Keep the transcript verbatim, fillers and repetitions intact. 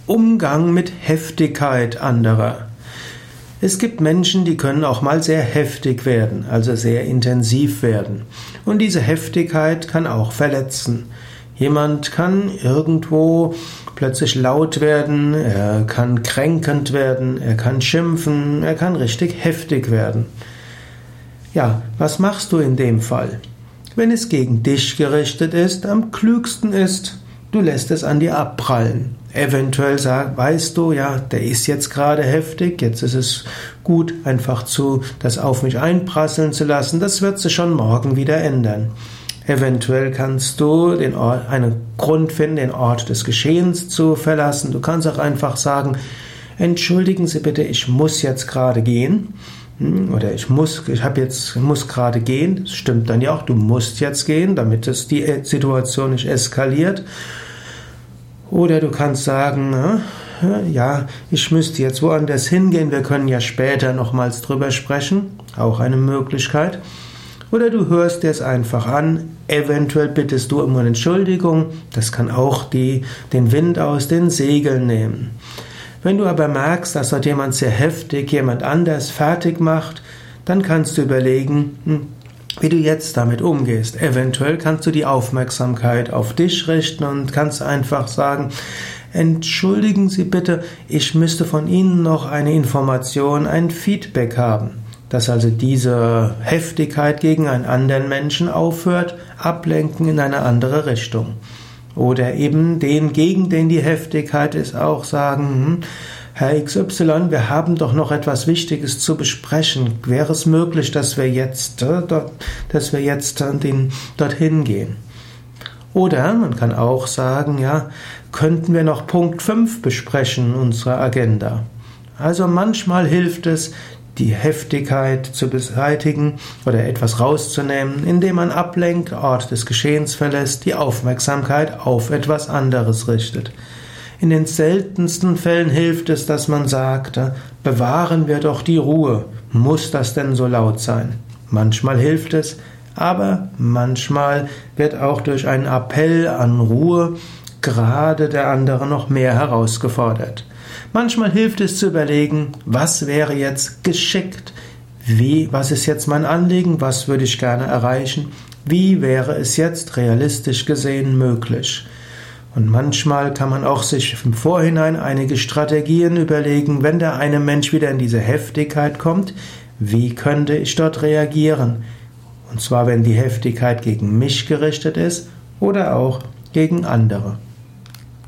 Umgang mit Heftigkeit anderer. Es gibt Menschen, die können auch mal sehr heftig werden, also sehr intensiv werden. Und diese Heftigkeit kann auch verletzen. Jemand kann irgendwo plötzlich laut werden, er kann kränkend werden, er kann schimpfen, er kann richtig heftig werden. Ja, was machst du in dem Fall? Wenn es gegen dich gerichtet ist, am klügsten ist, du lässt es an dir abprallen. Eventuell sag, weißt du, ja, der ist jetzt gerade heftig, jetzt ist es gut, einfach zu, das auf mich einprasseln zu lassen, das wird sich schon morgen wieder ändern. Eventuell kannst du den Ort, einen Grund finden, den Ort des Geschehens zu verlassen. Du kannst auch einfach sagen, entschuldigen Sie bitte, ich muss jetzt gerade gehen. Oder ich muss, ich habe jetzt, muss gerade gehen. Das stimmt dann ja auch, du musst jetzt gehen, damit es die Situation nicht eskaliert. Oder du kannst sagen, ja, ich müsste jetzt woanders hingehen, wir können ja später nochmals drüber sprechen, auch eine Möglichkeit. Oder du hörst dir es einfach an, eventuell bittest du um eine Entschuldigung, das kann auch die, den Wind aus den Segeln nehmen. Wenn du aber merkst, dass dort jemand sehr heftig jemand anders fertig macht, dann kannst du überlegen, wie du jetzt damit umgehst. Eventuell kannst du die Aufmerksamkeit auf dich richten und kannst einfach sagen, entschuldigen Sie bitte, ich müsste von Ihnen noch eine Information, ein Feedback haben. Dass also diese Heftigkeit gegen einen anderen Menschen aufhört, ablenken in eine andere Richtung. Oder eben den, gegen den die Heftigkeit ist, auch sagen, Herr X Y, wir haben doch noch etwas Wichtiges zu besprechen. Wäre es möglich, dass wir jetzt, äh, dort, dass wir jetzt äh, den, dorthin gehen? Oder man kann auch sagen, ja, könnten wir noch Punkt fünf besprechen in unserer Agenda? Also manchmal hilft es, die Heftigkeit zu beseitigen oder etwas rauszunehmen, indem man ablenkt, Ort des Geschehens verlässt, die Aufmerksamkeit auf etwas anderes richtet. In den seltensten Fällen hilft es, dass man sagt, bewahren wir doch die Ruhe. Muss das denn so laut sein? Manchmal hilft es, aber manchmal wird auch durch einen Appell an Ruhe gerade der andere noch mehr herausgefordert. Manchmal hilft es zu überlegen, was wäre jetzt geschickt? Wie, was ist jetzt mein Anliegen? Was würde ich gerne erreichen? Wie wäre es jetzt realistisch gesehen möglich? Und manchmal kann man auch sich im Vorhinein einige Strategien überlegen, wenn der eine Mensch wieder in diese Heftigkeit kommt, wie könnte ich dort reagieren? Und zwar, wenn die Heftigkeit gegen mich gerichtet ist oder auch gegen andere.